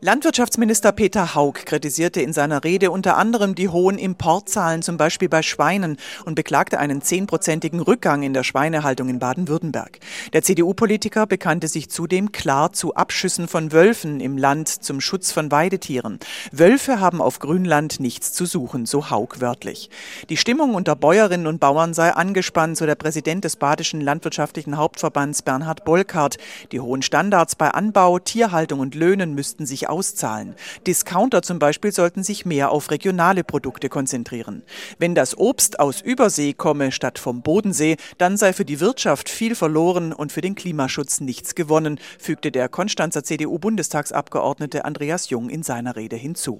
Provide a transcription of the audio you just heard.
Landwirtschaftsminister Peter Hauck kritisierte in seiner Rede unter anderem die hohen Importzahlen, zum Beispiel bei Schweinen, und beklagte einen 10-prozentigen Rückgang in der Schweinehaltung in Baden-Württemberg. Der CDU-Politiker bekannte sich zudem klar zu Abschüssen von Wölfen im Land zum Schutz von Weidetieren. Wölfe haben auf Grünland nichts zu suchen, so Hauck wörtlich. Die Stimmung unter Bäuerinnen und Bauern sei angespannt, so der Präsident des Badischen Landwirtschaftlichen Hauptverbands Bernhard Bolkart. Die hohen Standards bei Anbau, Tierhaltung und Löhnen müssten sich auszahlen. Discounter zum Beispiel sollten sich mehr auf regionale Produkte konzentrieren. Wenn das Obst aus Übersee komme statt vom Bodensee, dann sei für die Wirtschaft viel verloren und für den Klimaschutz nichts gewonnen, fügte der Konstanzer CDU-Bundestagsabgeordnete Andreas Jung in seiner Rede hinzu.